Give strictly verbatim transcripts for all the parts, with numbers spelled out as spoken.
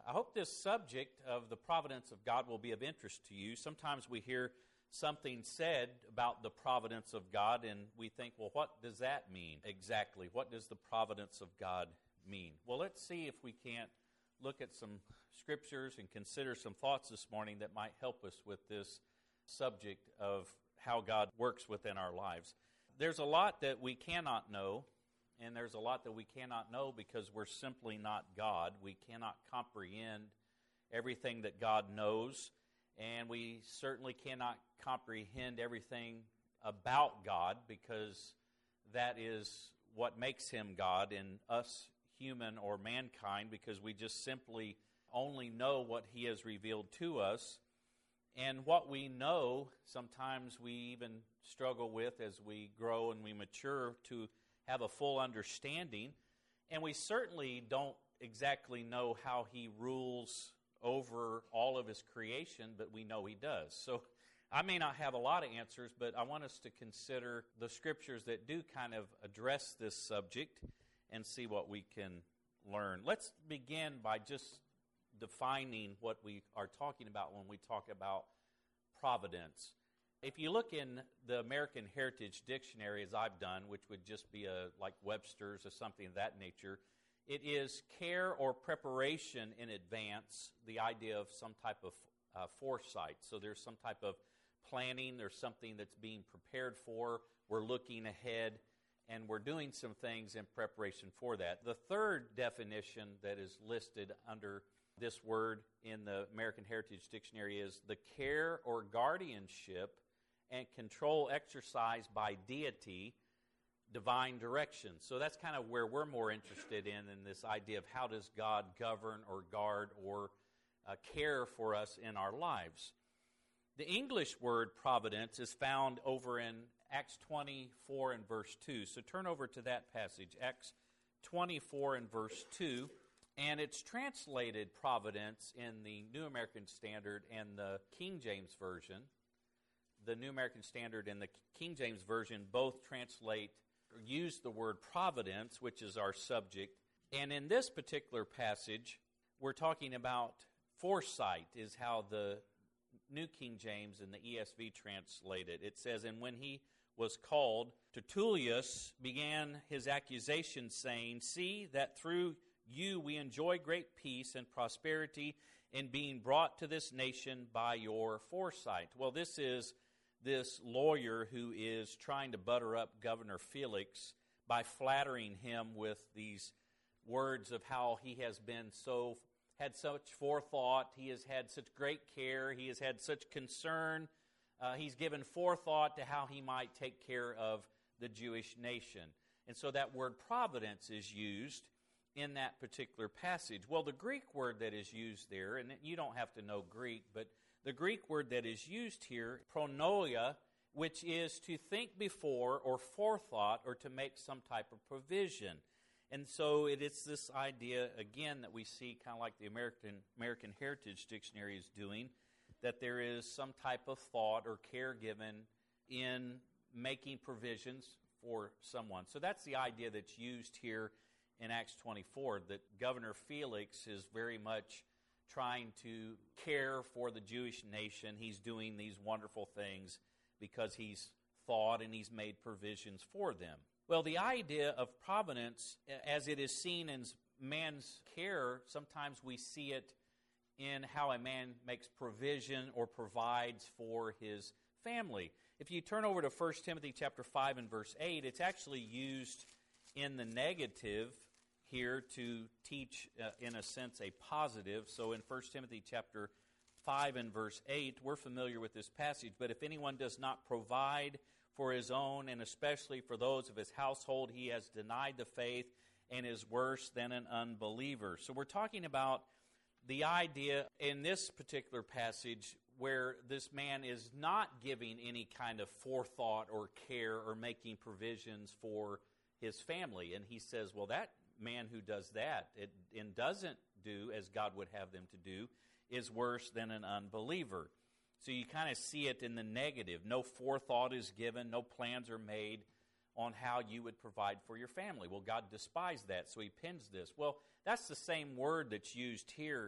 I hope this subject of the providence of God will be of interest to you. Sometimes we hear something said about the providence of God, and we think, well, what does that mean exactly? What does the providence of God mean? Well, let's see if we can't look at some scriptures and consider some thoughts this morning that might help us with this subject of how God works within our lives. There's a lot that we cannot know, and there's a lot that we cannot know because we're simply not God. We cannot comprehend everything that God knows, and we certainly cannot comprehend everything about God because that is what makes Him God, and us human or mankind, because we just simply only know what He has revealed to us. And what we know, sometimes we even struggle with as we grow and we mature to have a full understanding. And we certainly don't exactly know how He rules over all of His creation, but we know He does. So I may not have a lot of answers, but I want us to consider the scriptures that do kind of address this subject and see what we can learn. Let's begin by just defining what we are talking about when we talk about providence. If you look in the American Heritage Dictionary, as I've done, which would just be a like Webster's or something of that nature, it is care or preparation in advance, the idea of some type of uh, foresight. So there's some type of planning, there's something that's being prepared for, we're looking ahead, and we're doing some things in preparation for that. The third definition that is listed under this word in the American Heritage Dictionary is the care or guardianship and control exercised by deity, divine direction. So that's kind of where we're more interested in, in this idea of how does God govern or guard or uh, care for us in our lives. The English word providence is found over in Acts twenty-four and verse two. So turn over to that passage, Acts twenty-four and verse two. And it's translated providence in the New American Standard and the King James Version. The New American Standard and the King James Version both translate or use the word providence, which is our subject. And in this particular passage, we're talking about foresight is how the New King James and the E S V translate it. It says, and when he was called, Tertullus began his accusation, saying, see that through you we enjoy great peace and prosperity in being brought to this nation by your foresight. Well, this is this lawyer who is trying to butter up Governor Felix by flattering him with these words of how he has been so, had such forethought, he has had such great care, he has had such concern, uh, he's given forethought to how he might take care of the Jewish nation. And so that word providence is used in that particular passage. Well, the Greek word that is used there, and you don't have to know Greek, but the Greek word that is used here, pronoia, which is to think before or forethought or to make some type of provision. And so it is this idea, again, that we see kind of like the American American Heritage Dictionary is doing, that there is some type of thought or care given in making provisions for someone. So that's the idea that's used here in Acts twenty-four, that Governor Felix is very much trying to care for the Jewish nation. He's doing these wonderful things because he's thought and he's made provisions for them. Well, the idea of providence, as it is seen in man's care, sometimes we see it in how a man makes provision or provides for his family. If you turn over to First Timothy chapter five and verse eight, it's actually used in the negative here to teach, uh, in a sense, a positive. So in First Timothy chapter five and verse eight, we're familiar with this passage, but if anyone does not provide for his own, and especially for those of his household, he has denied the faith and is worse than an unbeliever. So we're talking about the idea in this particular passage where this man is not giving any kind of forethought or care or making provisions for his family. And he says, well, that man who does that it, and doesn't do as God would have them to do is worse than an unbeliever. So you kind of see it in the negative. No forethought is given, no plans are made on how you would provide for your family. Well, God despised that, so he pins this. Well, that's the same word that's used here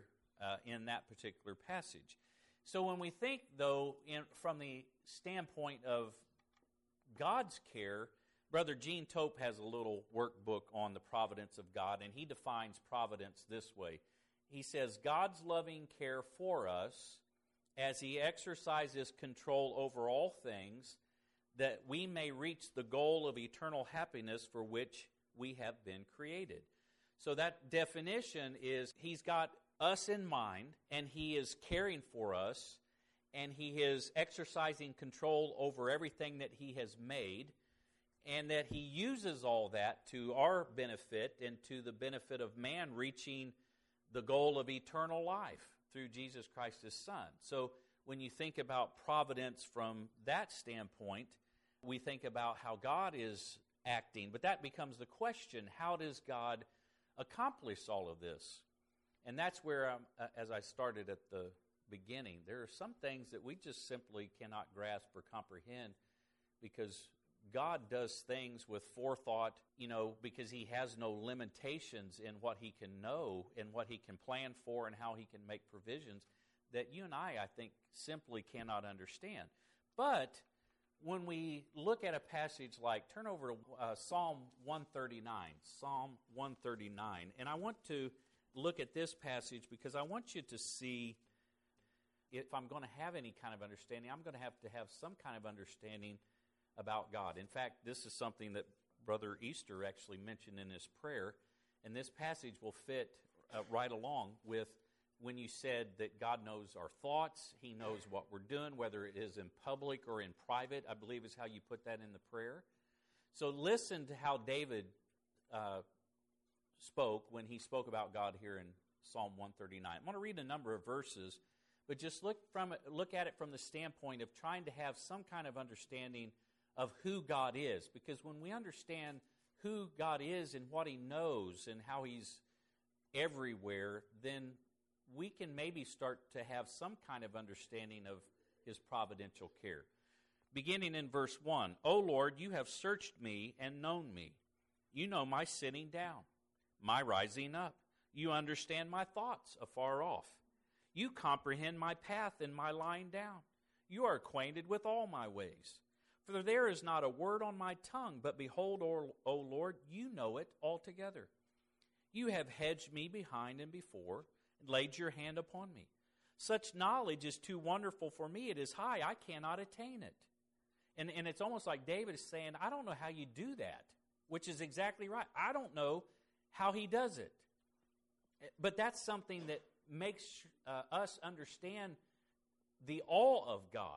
uh, in that particular passage. So when we think, though, in, from the standpoint of God's care, Brother Gene Tope has a little workbook on the providence of God, and he defines providence this way. He says, God's loving care for us as he exercises control over all things, that we may reach the goal of eternal happiness for which we have been created. So that definition is he's got us in mind, and he is caring for us, and he is exercising control over everything that he has made, and that he uses all that to our benefit and to the benefit of man reaching the goal of eternal life through Jesus Christ, his Son. So when you think about providence from that standpoint, we think about how God is acting. But that becomes the question, how does God accomplish all of this? And that's where, um, uh, as I started at the beginning, there are some things that we just simply cannot grasp or comprehend, because God does things with forethought, you know, because he has no limitations in what he can know and what he can plan for and how he can make provisions that you and I, I think, simply cannot understand. But when we look at a passage like, turn over to uh, Psalm one thirty-nine, Psalm one thirty-nine, and I want to look at this passage because I want you to see, if I'm going to have any kind of understanding, I'm going to have to have some kind of understanding about God. In fact, this is something that Brother Easter actually mentioned in his prayer, and this passage will fit uh, right along with when you said that God knows our thoughts, he knows what we're doing, whether it is in public or in private, I believe is how you put that in the prayer. So listen to how David uh, spoke when he spoke about God here in Psalm one thirty-nine. I want to read a number of verses, but just look from look at it from the standpoint of trying to have some kind of understanding of who God is. Because when we understand who God is and what he knows and how he's everywhere, then we can maybe start to have some kind of understanding of his providential care. Beginning in verse one, O Lord, you have searched me and known me. You know my sitting down, my rising up. You understand my thoughts afar off. You comprehend my path and my lying down. You are acquainted with all my ways. For there is not a word on my tongue, but behold, O, o Lord, you know it altogether. You have hedged me behind and before, and laid your hand upon me. Such knowledge is too wonderful for me. It is high. I cannot attain it. And, and it's almost like David is saying, I don't know how you do that, which is exactly right. I don't know how he does it. But that's something that makes uh, us understand the awe of God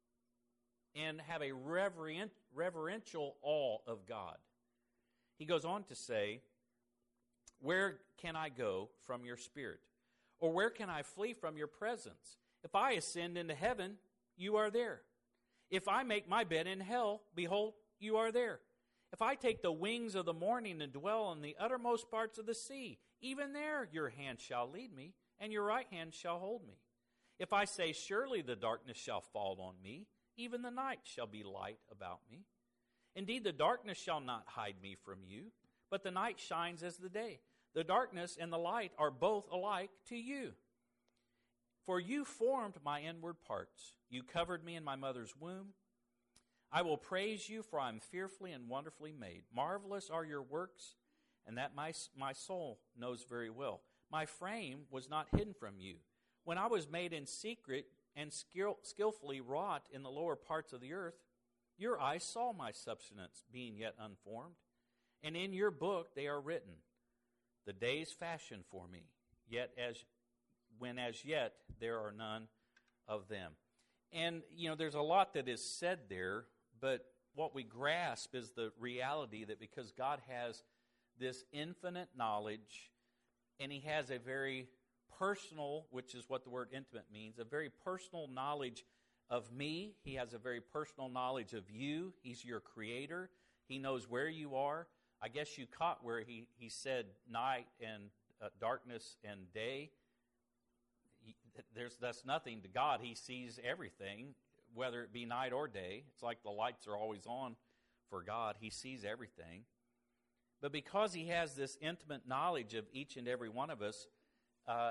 and have a reverent, reverential awe of God. He goes on to say, where can I go from your spirit? Or where can I flee from your presence? If I ascend into heaven, you are there. If I make my bed in hell, behold, you are there. If I take the wings of the morning and dwell in the uttermost parts of the sea, even there your hand shall lead me, and your right hand shall hold me. If I say, surely the darkness shall fall on me, even the night shall be light about me. Indeed, the darkness shall not hide me from you, but the night shines as the day. The darkness and the light are both alike to you. For you formed my inward parts. You covered me in my mother's womb. I will praise you, for I am fearfully and wonderfully made. Marvelous are your works, and that my, my soul knows very well. My frame was not hidden from you. When I was made in secret and skill, skillfully wrought in the lower parts of the earth, your eyes saw my substance being yet unformed, and in your book they are written, the days fashioned for me, yet as when as yet there are none of them. And, you know, there's a lot that is said there, but what we grasp is the reality that because God has this infinite knowledge, and he has a very personal, which is what the word intimate means, a very personal knowledge of me. He has a very personal knowledge of you. He's your creator. He knows where you are. I guess you caught where he, he said night and uh, darkness and day. He, there's that's nothing to God. He sees everything, whether it be night or day. It's like the lights are always on for God. He sees everything. But because he has this intimate knowledge of each and every one of us, uh,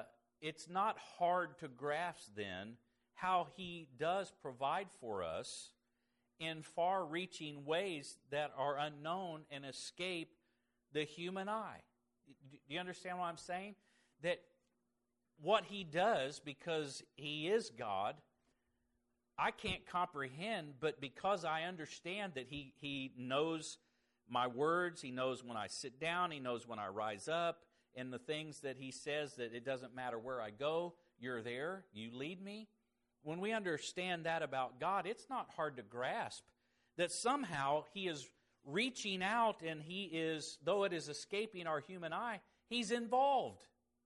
it's not hard to grasp then how he does provide for us in far-reaching ways that are unknown and escape the human eye. Do you understand what I'm saying? That what he does, because he is God, I can't comprehend, but because I understand that he, he knows my words, he knows when I sit down, he knows when I rise up, and the things that he says that it doesn't matter where I go, you're there, you lead me. When we understand that about God, it's not hard to grasp that somehow he is reaching out and he is, though it is escaping our human eye, he's involved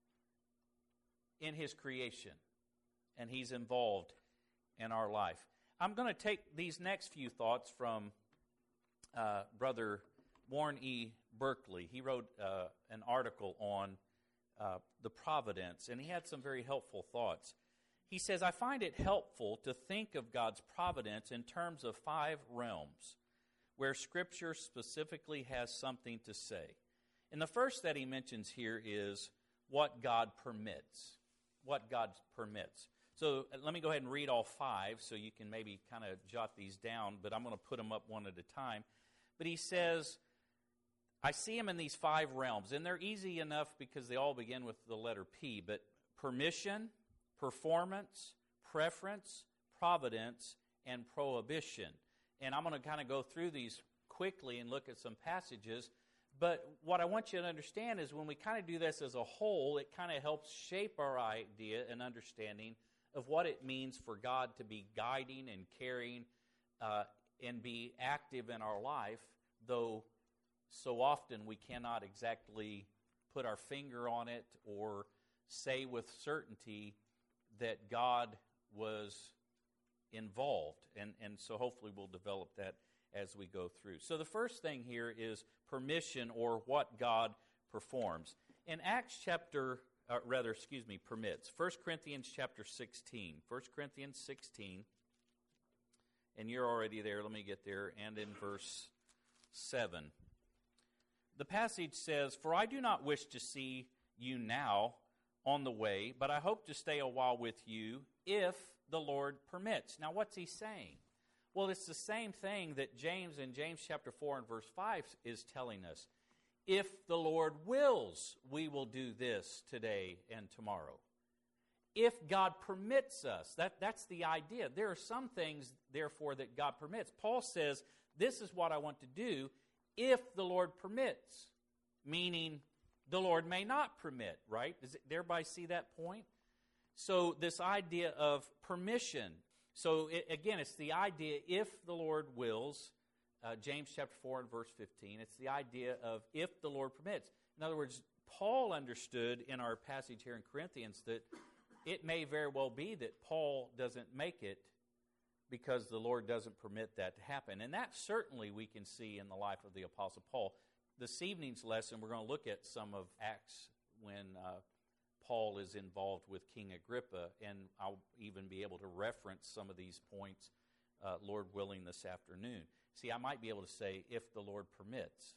in his creation, and he's involved in our life. I'm going to take these next few thoughts from uh, Brother Warren E. Berkeley. He wrote uh, an article on uh, the providence, and he had some very helpful thoughts. He says, I find it helpful to think of God's providence in terms of five realms where Scripture specifically has something to say. And the first that he mentions here is what God permits. What God permits. So let me go ahead and read all five so you can maybe kind of jot these down, but I'm going to put them up one at a time. But he says, I see them in these five realms, and they're easy enough because they all begin with the letter P, but permission, performance, preference, providence, and prohibition. And I'm going to kind of go through these quickly and look at some passages. But what I want you to understand is when we kind of do this as a whole, it kind of helps shape our idea and understanding of what it means for God to be guiding and caring uh, and be active in our life, though so often we cannot exactly put our finger on it or say with certainty that God was involved. And, and so hopefully we'll develop that as we go through. So the first thing here is permission, or what God performs. In Acts chapter, uh, rather, excuse me, permits. First Corinthians chapter sixteen. First Corinthians sixteen. And you're already there. Let me get there. And in verse seven. The passage says, For I do not wish to see you now on the way, but I hope to stay a while with you if the Lord permits. Now what's he saying? Well, it's the same thing that James in James chapter four and verse five is telling us. If the Lord wills, we will do this today and tomorrow. If God permits us, that, that's the idea. There are some things, therefore, that God permits. Paul says, this is what I want to do if the Lord permits, meaning the Lord may not permit, right? Does it, everybody see that point? So this idea of permission. So it, again, it's the idea, if the Lord wills, uh, James chapter four and verse fifteen, it's the idea of if the Lord permits. In other words, Paul understood in our passage here in Corinthians that it may very well be that Paul doesn't make it because the Lord doesn't permit that to happen. And that certainly we can see in the life of the Apostle Paul. This evening's lesson, we're going to look at some of Acts when uh, Paul is involved with King Agrippa, and I'll even be able to reference some of these points, uh, Lord willing, this afternoon. See, I might be able to say, if the Lord permits.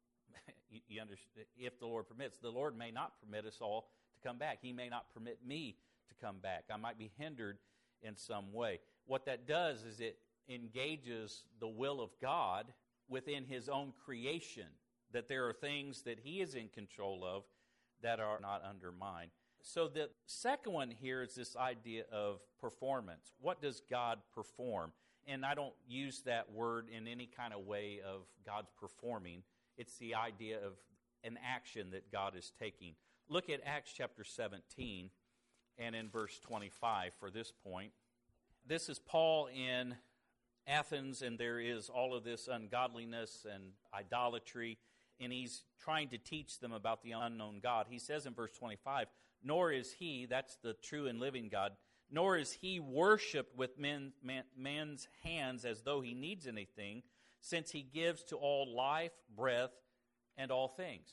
you, you understand? If the Lord permits. The Lord may not permit us all to come back. He may not permit me to come back. I might be hindered in some way. What that does is it engages the will of God within His own creation, that there are things that He is in control of that are not under mine. So the second one here is this idea of performance. What does God perform? And I don't use that word in any kind of way of God's performing. It's the idea of an action that God is taking. Look at Acts chapter seventeen and in verse twenty-five for this point. This is Paul in Athens, and there is all of this ungodliness and idolatry, and he's trying to teach them about the unknown God. He says in verse twenty-five, nor is he, that's the true and living God, nor is he worshipped with men, man, man's hands as though he needs anything, since he gives to all life, breath, and all things.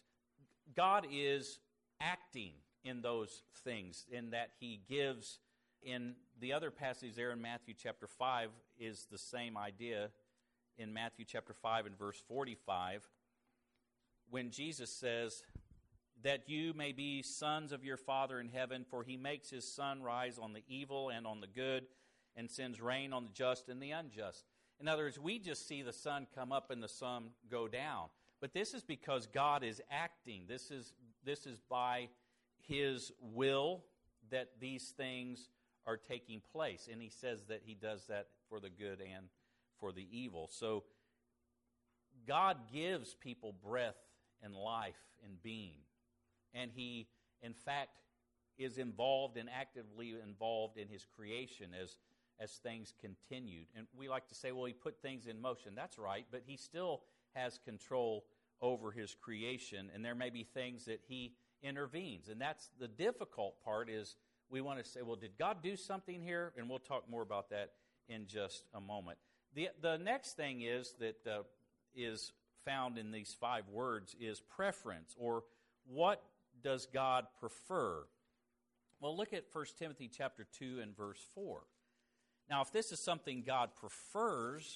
God is acting in those things, in that he gives. In the other passage there in Matthew chapter five is the same idea in Matthew chapter five and verse forty-five, when Jesus says, that you may be sons of your Father in heaven, for he makes his sun rise on the evil and on the good, and sends rain on the just and the unjust. In other words, we just see the sun come up and the sun go down. But this is because God is acting. This is, this is by his will that these things are taking place. And he says that he does that for the good and for the evil. So God gives people breath and life and being. And he, in fact, is involved and actively involved in his creation as, as things continued. And we like to say, well, he put things in motion. That's right, but he still has control over his creation. And there may be things that he intervenes. And that's the difficult part is we want to say, well, did God do something here? And we'll talk more about that in just a moment. The, the next thing is that uh, is found in these five words is preference, or what does God prefer? Well, look at First Timothy chapter two and verse four. Now, if this is something God prefers,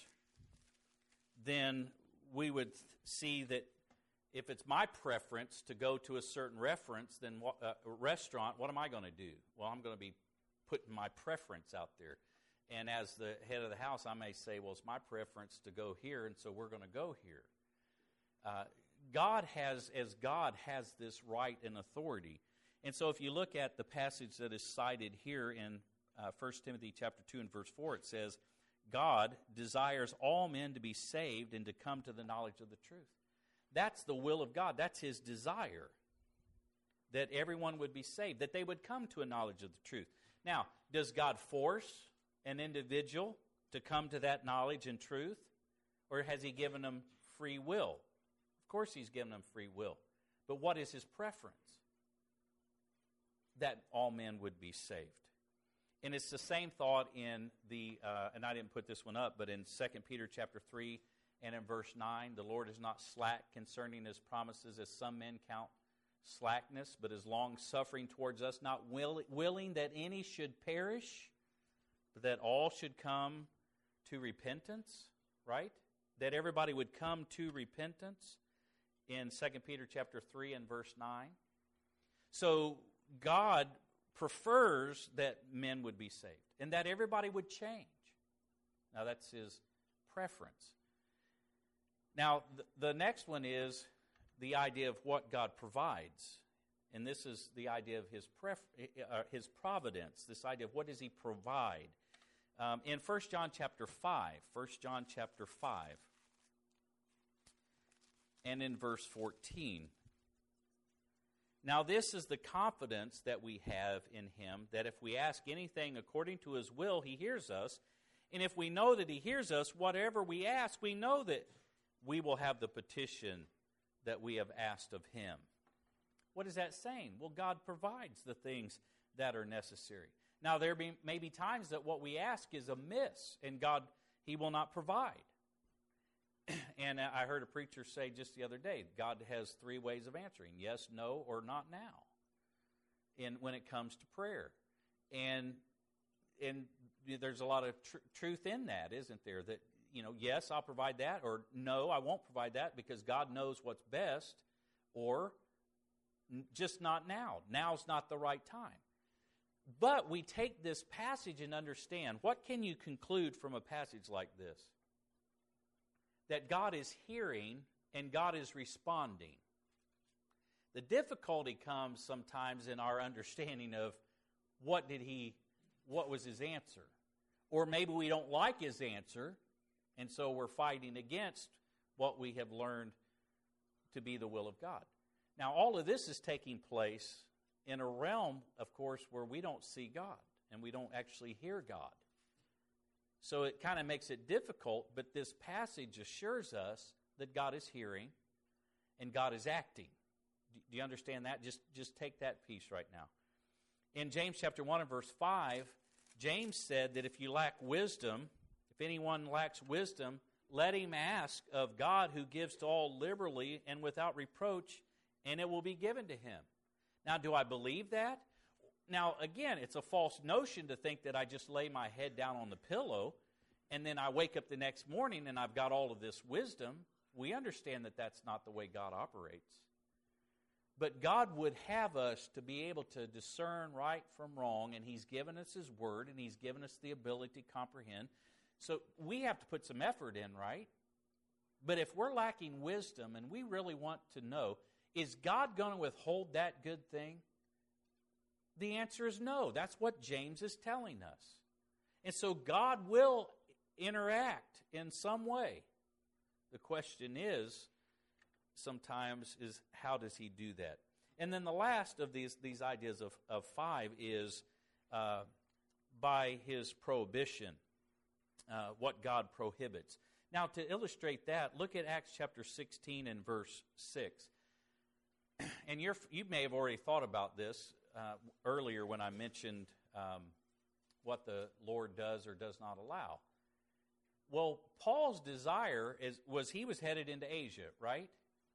then we would see that if it's my preference to go to a certain reference, then what, uh, restaurant, what am I going to do? Well, I'm going to be putting my preference out there. And as the head of the house, I may say, well, it's my preference to go here, and so we're going to go here. Uh, God has, as God has this right and authority. And so if you look at the passage that is cited here in uh, First Timothy chapter two and verse four, it says, God desires all men to be saved and to come to the knowledge of the truth. That's the will of God. That's his desire, that everyone would be saved, that they would come to a knowledge of the truth. Now, does God force an individual to come to that knowledge and truth, or has he given them free will? Of course he's given them free will. But what is his preference? That all men would be saved. And it's the same thought in the, uh, and I didn't put this one up, but in Second Peter chapter three and in verse nine, the Lord is not slack concerning his promises, as some men count slackness, but is long-suffering towards us, not will, willing that any should perish, but that all should come to repentance, right? That everybody would come to repentance in Second Peter chapter three and verse nine. So God prefers that men would be saved and that everybody would change. Now that's his preference. Now th- the next one is the idea of what God provides. And this is the idea of his pref- uh, his providence, this idea of what does he provide. Um, in First John chapter five, First John chapter five, and in verse fourteen. Now this is the confidence that we have in him, that if we ask anything according to his will, he hears us. And if we know that he hears us, whatever we ask, we know that we will have the petition that we have asked of him. What is that saying? Well, God provides the things that are necessary. Now, there be, may be times that what we ask is amiss, and God, he will not provide. And I heard a preacher say just the other day, God has three ways of answering, yes, no, or not now, in, when it comes to prayer. And, and there's a lot of tr- truth in that, isn't there? That, you know, yes, I'll provide that, or no, I won't provide that because God knows what's best, or just not now. Now's not the right time. But we take this passage and understand, what can you conclude from a passage like this? That God is hearing and God is responding. The difficulty comes sometimes in our understanding of what did he, what was his answer? Or maybe we don't like his answer, and so we're fighting against what we have learned to be the will of God. Now, all of this is taking place in a realm, of course, where we don't see God and we don't actually hear God. So it kind of makes it difficult, but this passage assures us that God is hearing and God is acting. Do you understand that? Just, just take that piece right now. In James chapter one and verse five, James said that if you lack wisdom, if anyone lacks wisdom, let him ask of God, who gives to all liberally and without reproach, and it will be given to him. Now, do I believe that? Now, again, it's a false notion to think that I just lay my head down on the pillow and then I wake up the next morning and I've got all of this wisdom. We understand that that's not the way God operates. But God would have us to be able to discern right from wrong, and He's given us His Word, and He's given us the ability to comprehend. So we have to put some effort in, right? But if we're lacking wisdom and we really want to know, is God going to withhold that good thing? The answer is no. That's what James is telling us. And so God will interact in some way. The question is, sometimes, is how does He do that? And then the last of these, these ideas of, of five is uh, by His prohibition, uh, what God prohibits. Now, to illustrate that, look at Acts chapter sixteen and verse six. And you're, you may have already thought about this uh, earlier when I mentioned um, what the Lord does or does not allow. Well, Paul's desire is, was he was headed into Asia, right?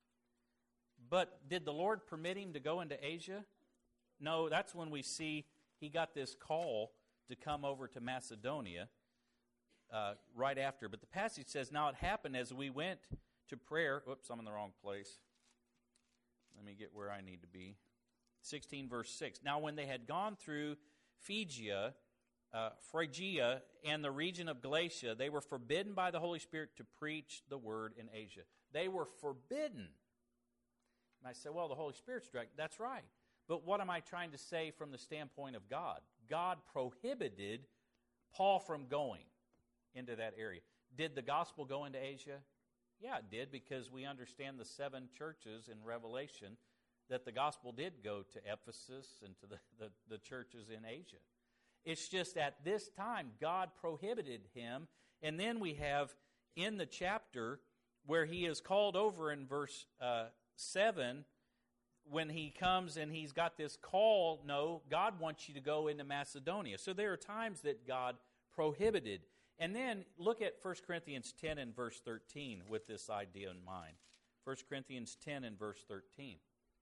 But did the Lord permit him to go into Asia? No, that's when we see he got this call to come over to Macedonia uh, right after. But the passage says, now it happened as we went to prayer. Oops, I'm in the wrong place. Let me get where I need to be. sixteen verse six. Now when they had gone through Phrygia, uh, Phrygia and the region of Galatia, they were forbidden by the Holy Spirit to preach the word in Asia. They were forbidden. And I say, well, the Holy Spirit's direct. That's right. But what am I trying to say from the standpoint of God? God prohibited Paul from going into that area. Did the gospel go into Asia? Yeah, it did, because we understand the seven churches in Revelation that the gospel did go to Ephesus and to the, the, the churches in Asia. It's just at this time God prohibited him. And then we have in the chapter where he is called over in verse uh, seven, when he comes and he's got this call, no, God wants you to go into Macedonia. So there are times that God prohibited. And then look at First Corinthians ten and verse thirteen with this idea in mind. First Corinthians ten and verse thirteen.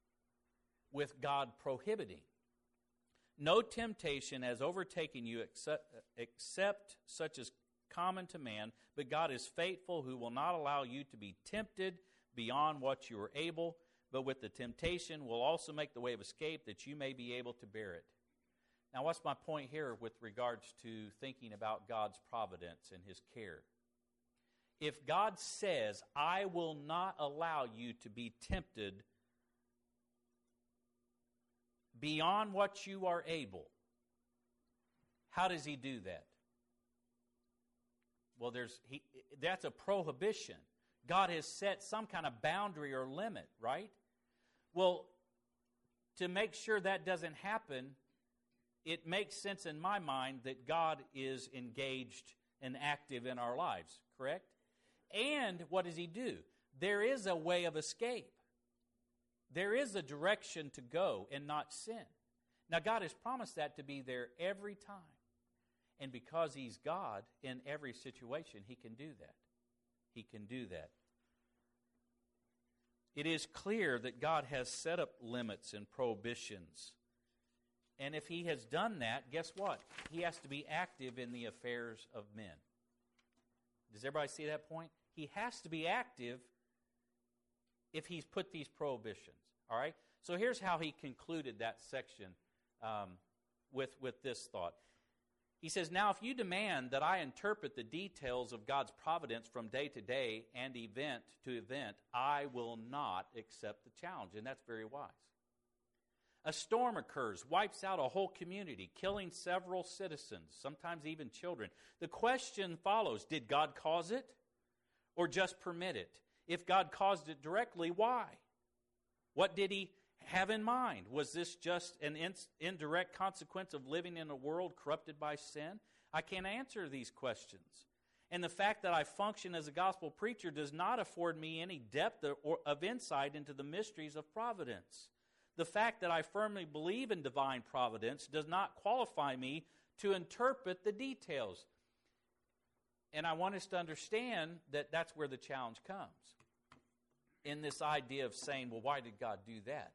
With God prohibiting. No temptation has overtaken you except, except such as common to man, but God is faithful, who will not allow you to be tempted beyond what you are able, but with the temptation will also make the way of escape that you may be able to bear it. Now, what's my point here with regards to thinking about God's providence and His care? If God says, I will not allow you to be tempted beyond what you are able, how does He do that? Well, there's he, that's a prohibition. God has set some kind of boundary or limit, right? Well, to make sure that doesn't happen, it makes sense in my mind that God is engaged and active in our lives, correct? And what does He do? There is a way of escape. There is a direction to go and not sin. Now, God has promised that to be there every time. And because He's God in every situation, He can do that. He can do that. It is clear that God has set up limits and prohibitions. And if He has done that, guess what? He has to be active in the affairs of men. Does everybody see that point? He has to be active if He's put these prohibitions. All right? So here's how he concluded that section um, with, with this thought. He says, now if you demand that I interpret the details of God's providence from day to day and event to event, I will not accept the challenge. And that's very wise. A storm occurs, wipes out a whole community, killing several citizens, sometimes even children. The question follows, did God cause it or just permit it? If God caused it directly, why? What did He have in mind? Was this just an in- indirect consequence of living in a world corrupted by sin? I can't answer these questions. And the fact that I function as a gospel preacher does not afford me any depth or, of insight into the mysteries of providence. The fact that I firmly believe in divine providence does not qualify me to interpret the details. And I want us to understand that that's where the challenge comes. In this idea of saying, well, why did God do that?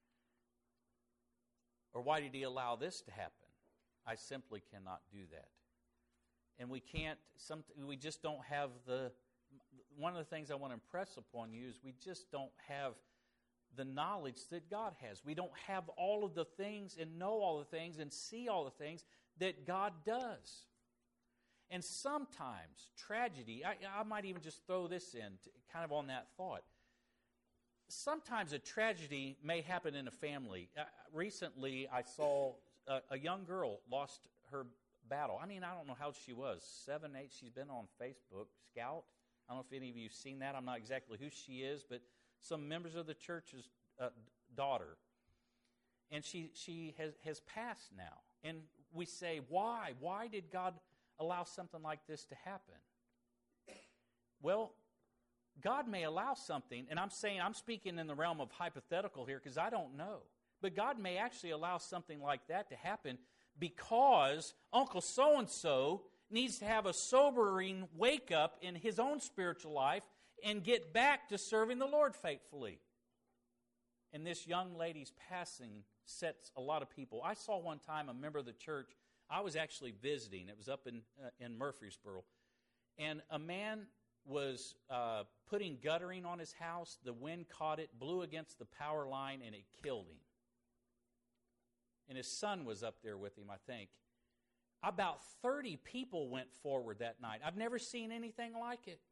Or why did He allow this to happen? I simply cannot do that. And we can't, some, we just don't have the, one of the things I want to impress upon you is we just don't have the knowledge that God has. We don't have all of the things and know all the things and see all the things that God does. And sometimes tragedy, I, I might even just throw this in, to, kind of on that thought. Sometimes a tragedy may happen in a family. Uh, recently, I saw a, a young girl lost her battle. I mean, I don't know how old she was, seven, eight. She's been on Facebook, Scout. I don't know if any of you have seen that. I'm not exactly who she is, but some members of the church's uh, daughter. And she she has, has passed now. And we say, why? Why did God allow something like this to happen? Well, God may allow something, and I'm saying, I'm speaking in the realm of hypothetical here because I don't know. But God may actually allow something like that to happen because Uncle so-and-so needs to have a sobering wake-up in his own spiritual life and get back to serving the Lord faithfully. And this young lady's passing sets a lot of people. I saw one time a member of the church. I was actually visiting. It was up in uh, in Murfreesboro. And a man was uh, putting guttering on his house. The wind caught it, blew against the power line, and it killed him. And his son was up there with him, I think. About thirty people went forward that night. I've never seen anything like it.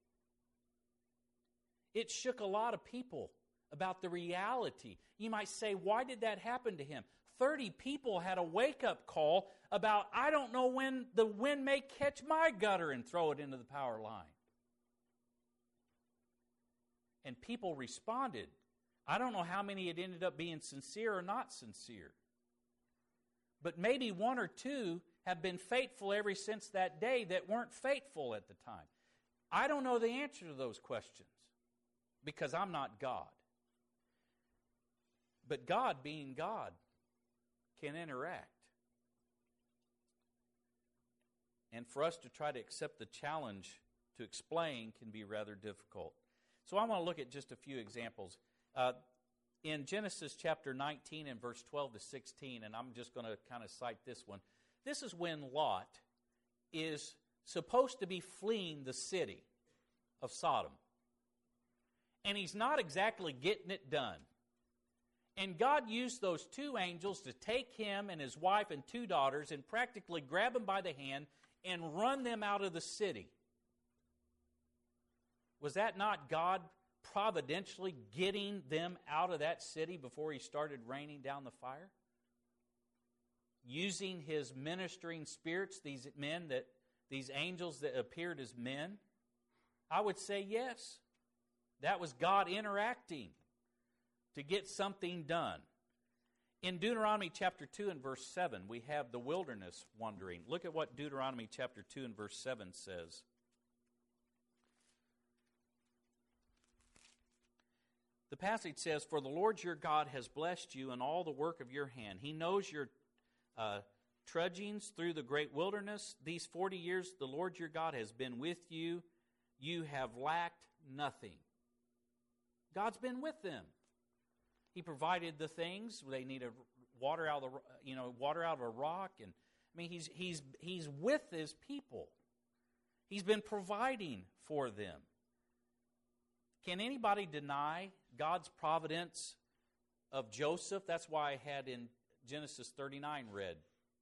It shook a lot of people about the reality. You might say, why did that happen to him? thirty people had a wake-up call about, I don't know when the wind may catch my gutter and throw it into the power line. And people responded. I don't know how many it ended up being sincere or not sincere. But maybe one or two have been faithful ever since that day that weren't faithful at the time. I don't know the answer to those questions because I'm not God. But God, being God, can interact. And for us to try to accept the challenge to explain can be rather difficult. So I want to look at just a few examples. Uh, in Genesis chapter nineteen and verse twelve to sixteen, and I'm just going to kind of cite this one. This is when Lot is supposed to be fleeing the city of Sodom. And he's not exactly getting it done. And God used those two angels to take him and his wife and two daughters and practically grab them by the hand and run them out of the city. Was that not God providentially getting them out of that city before he started raining down the fire? Using his ministering spirits, these men that, these angels that appeared as men? I would say yes. That was God interacting to get something done. In Deuteronomy chapter two and verse seven, we have the wilderness wandering. Look at what Deuteronomy chapter two and verse seven says. The passage says, "For the Lord your God has blessed you in all the work of your hand. He knows your uh, trudgings through the great wilderness. These forty years the Lord your God has been with you. You have lacked nothing." God's been with them. He provided the things. They needed water out of the, you know, water out of a rock. And I mean, he's, he's, he's with his people. He's been providing for them. Can anybody deny God's providence of Joseph? That's why I had in Genesis thirty-nine read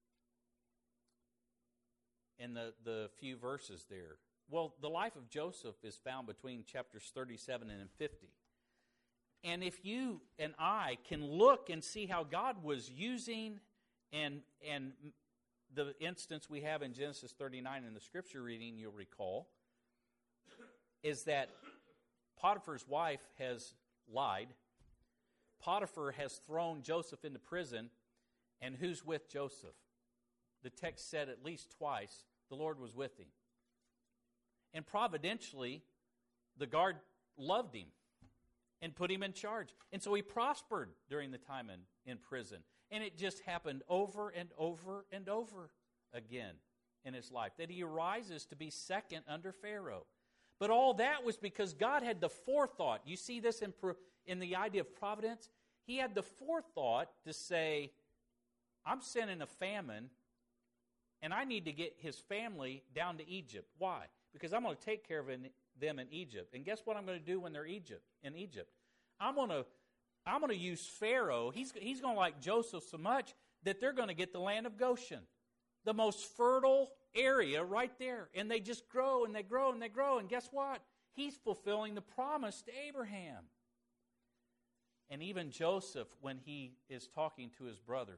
in the, the few verses there. Well, the life of Joseph is found between chapters thirty-seven and fifty. And if you and I can look and see how God was using, and and the instance we have in Genesis thirty-nine in the scripture reading, you'll recall, is that Potiphar's wife has lied. Potiphar has thrown Joseph into prison, and who's with Joseph? The text said at least twice, the Lord was with him. And providentially, the guard loved him and put him in charge. And so he prospered during the time in, in prison. And it just happened over and over and over again in his life, that he arises to be second under Pharaoh. But all that was because God had the forethought. You see this in, in the idea of providence? He had the forethought to say, I'm sending a famine, and I need to get his family down to Egypt. Why? Because I'm going to take care of them in Egypt. And guess what I'm going to do when they're Egypt in Egypt? I'm going to I'm going to use Pharaoh. He's, he's going to like Joseph so much that they're going to get the land of Goshen, the most fertile area right there. And they just grow and they grow and they grow. And guess what? He's fulfilling the promise to Abraham. And even Joseph, when he is talking to his brothers,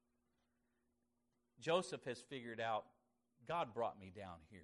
Joseph has figured out, God brought me down here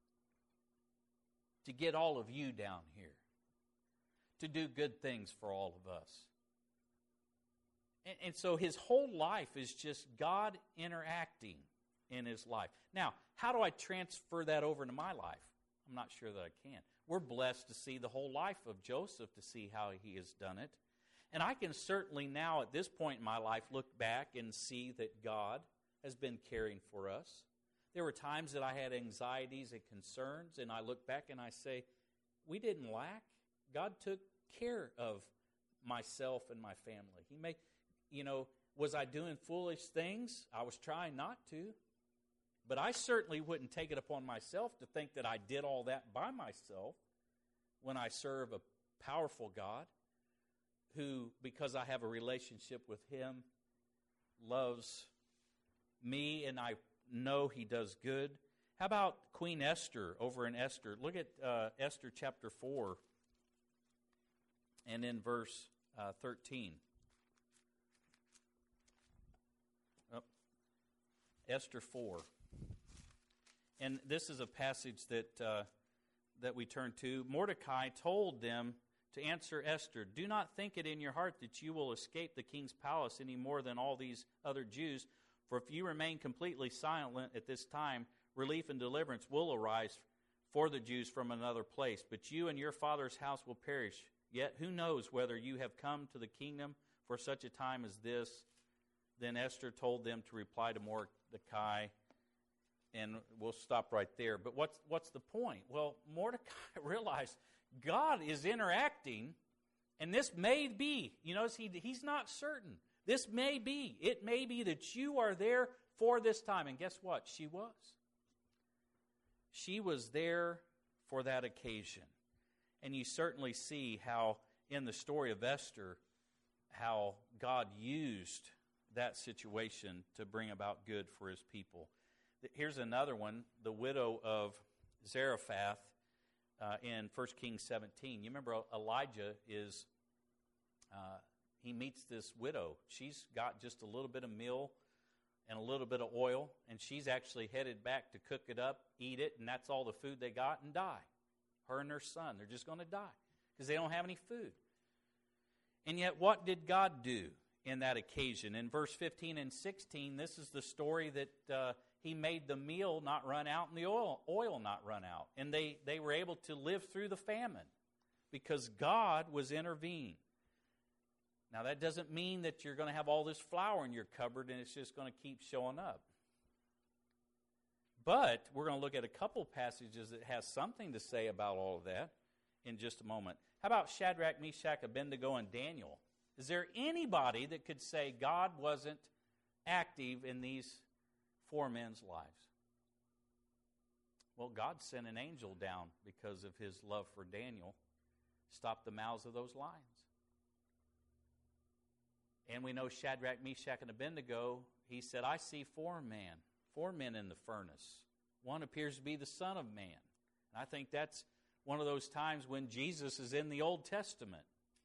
to get all of you down here, to do good things for all of us. And, and so his whole life is just God interacting in his life. Now, how do I transfer that over into my life? I'm not sure that I can. We're blessed to see the whole life of Joseph, to see how he has done it. And I can certainly now, at this point in my life, look back and see that God has been caring for us. There were times that I had anxieties and concerns, and I look back and I say, we didn't lack. God took care of myself and my family. He made, you know, was I doing foolish things? I was trying not to. But I certainly wouldn't take it upon myself to think that I did all that by myself when I serve a powerful God who, because I have a relationship with him, loves me, and I know he does good. How about Queen Esther over in Esther? Look at uh, Esther chapter four and in verse uh, thirteen. Oh, Esther four. And this is a passage that uh, that we turn to. Mordecai told them to answer Esther, "Do not think it in your heart that you will escape the king's palace any more than all these other Jews. For if you remain completely silent at this time, relief and deliverance will arise for the Jews from another place. But you and your father's house will perish. Yet who knows whether you have come to the kingdom for such a time as this?" Then Esther told them to reply to Mordecai, and we'll stop right there. But what's what's the point? Well, Mordecai realized God is interacting, and this may be, you know, he, he's not certain. This may be. It may be that you are there for this time. And guess what? She was. She was there for that occasion. And you certainly see how in the story of Esther, how God used that situation to bring about good for his people. Here's another one, the widow of Zarephath uh, in First Kings seventeen. You remember Elijah is, uh, he meets this widow. She's got just a little bit of meal and a little bit of oil, and she's actually headed back to cook it up, eat it, and that's all the food they got, and die. Her and her son, they're just going to die because they don't have any food. And yet what did God do in that occasion? In verse fifteen and sixteen, this is the story that uh, he made the meal not run out and the oil, oil not run out. And they, they were able to live through the famine because God was intervening. Now, that doesn't mean that you're going to have all this flour in your cupboard and it's just going to keep showing up. But we're going to look at a couple passages that has something to say about all of that in just a moment. How about Shadrach, Meshach, Abednego, and Daniel? Is there anybody that could say God wasn't active in these four men's lives? Well, God sent an angel down because of his love for Daniel, stopped the mouths of those lions. And we know Shadrach, Meshach, and Abednego, he said, I see four men, four men in the furnace. One appears to be the Son of Man. And I think that's one of those times when Jesus is in the Old Testament.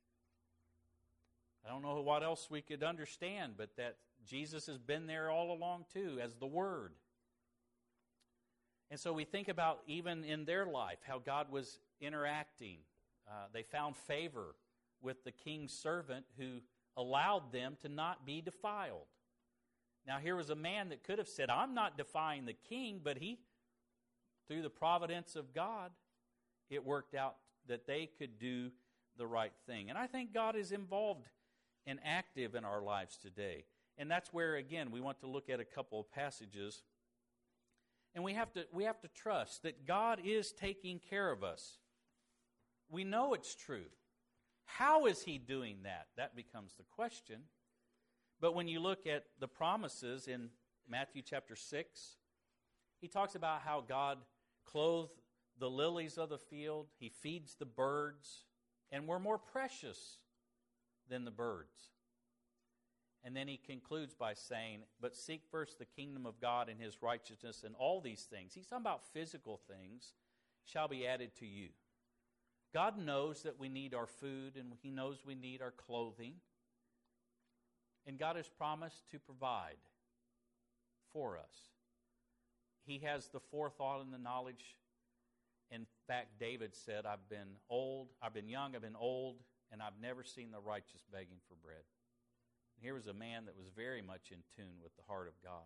I don't know what else we could understand, but that Jesus has been there all along too as the Word. And so we think about even in their life how God was interacting. Uh, they found favor with the king's servant who allowed them to not be defiled. Now here was a man that could have said, I'm not defying the king, but he, through the providence of God, it worked out that they could do the right thing. And I think God is involved and active in our lives today. And that's where, again, we want to look at a couple of passages. And we have to we have to trust that God is taking care of us. We know it's true. How is he doing that? That becomes the question. But when you look at the promises in Matthew chapter six, he talks about how God clothed the lilies of the field. He feeds the birds. And we're more precious than the birds. And then he concludes by saying, but seek first the kingdom of God and his righteousness, and all these things, he's talking about physical things, shall be added to you. God knows that we need our food, and he knows we need our clothing. And God has promised to provide for us. He has the forethought and the knowledge. In fact, David said, I've been old, I've been young, I've been old, and I've never seen the righteous begging for bread. And here was a man that was very much in tune with the heart of God.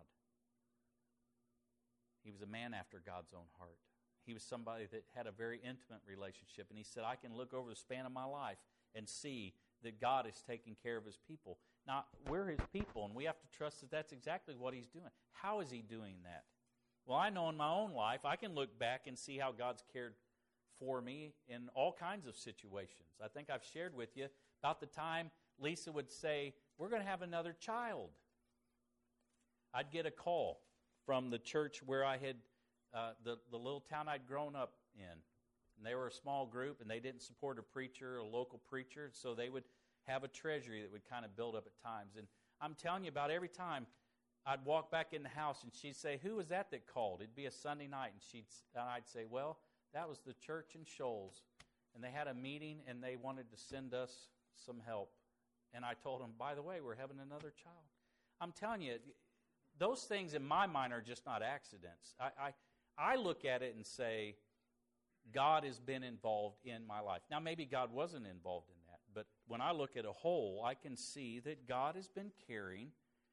He was a man after God's own heart. He was somebody that had a very intimate relationship. And he said, I can look over the span of my life and see that God is taking care of his people. Now, we're his people, and we have to trust that that's exactly what he's doing. How is he doing that? Well, I know in my own life, I can look back and see how God's cared for me in all kinds of situations. I think I've shared with you about the time Lisa would say, we're going to have another child. I'd get a call from the church where I had, uh, the, the little town I'd grown up in. And they were a small group, and they didn't support a preacher, a local preacher, so they would have a treasury that would kind of build up at times. And I'm telling you, about every time I'd walk back in the house, and she'd say, who was that that called? It'd be a Sunday night, and she'd and I'd say, well, that was the church in Shoals. And they had a meeting, and they wanted to send us some help. And I told them, by the way, we're having another child. I'm telling you, those things in my mind are just not accidents. I, I, I look at it and say, God has been involved in my life. Now, maybe God wasn't involved in that, but when I look at a whole, I can see that God has been caring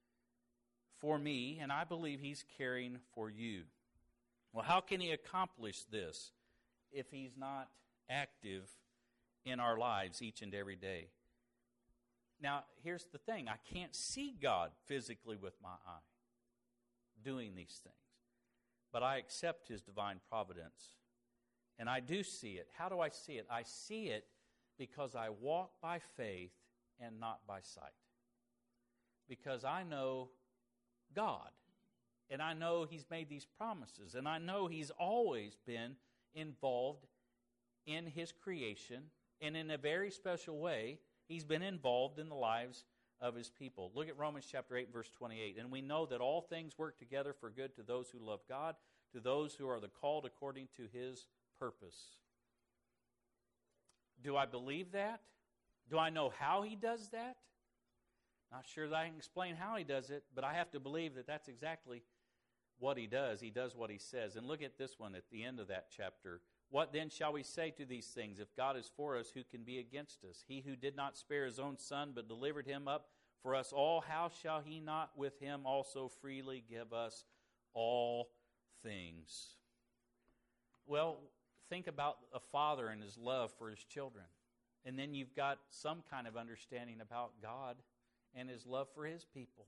for me, and I believe he's caring for you. Well, how can he accomplish this if he's not active in our lives each and every day? Now, here's the thing. I can't see God physically with my eye doing these things, but I accept his divine providence. And I do see it. How do I see it? I see it because I walk by faith and not by sight. Because I know God. And I know he's made these promises. And I know he's always been involved in his creation. And in a very special way, he's been involved in the lives of his people. Look at Romans chapter eight, verse twenty-eight. And we know that all things work together for good to those who love God, to those who are the called according to his purpose. Do I believe that? Do I know how he does that? Not sure that I can explain how he does it, but I have to believe that that's exactly what he does. He does what he says. And look at this one at the end of that chapter. What then shall we say to these things? If God is for us, who can be against us? He who did not spare his own son, but delivered him up for us all, how shall he not with him also freely give us all things? Well, think about a father and his love for his children. And then you've got some kind of understanding about God and his love for his people.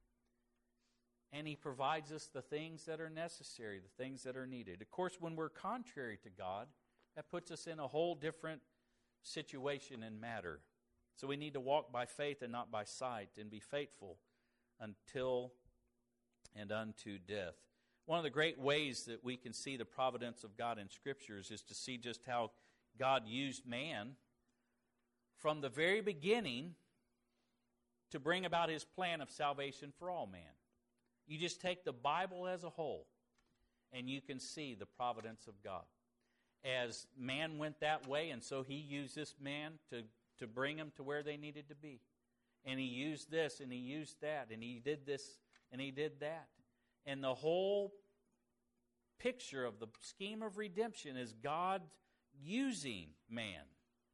And he provides us the things that are necessary, the things that are needed. Of course, when we're contrary to God, that puts us in a whole different situation and matter. So we need to walk by faith and not by sight, and be faithful until and unto death. One of the great ways that we can see the providence of God in Scriptures is to see just how God used man from the very beginning to bring about his plan of salvation for all man. You just take the Bible as a whole, and you can see the providence of God. As man went that way, and so he used this man to, to bring them to where they needed to be. And he used this, and he used that, and he did this, and he did that. And the whole picture of the scheme of redemption is God using man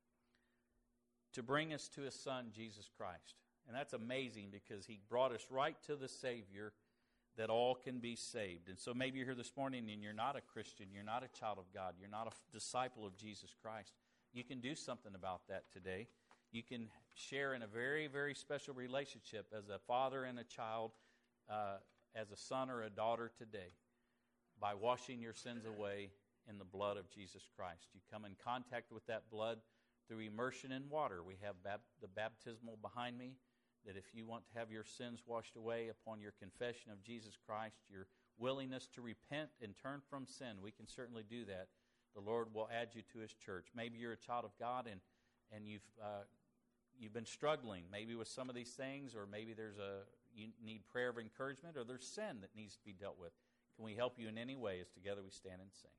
to bring us to his Son, Jesus Christ. And that's amazing because he brought us right to the Savior that all can be saved. And so maybe you're here this morning and you're not a Christian, you're not a child of God, you're not a disciple of Jesus Christ. You can do something about that today. You can share in a very, very special relationship as a father and a child, uh, as a son or a daughter today, by washing your sins away in the blood of Jesus Christ. You come in contact with that blood through immersion in water. We have bab- the baptismal behind me, that if you want to have your sins washed away upon your confession of Jesus Christ, your willingness to repent and turn from sin, we can certainly do that. The Lord will add you to his church. Maybe you're a child of God and, and you've uh, you've been struggling maybe with some of these things, or maybe there's a you need prayer of encouragement, or there's sin that needs to be dealt with. Can we help you in any way as together we stand and sing?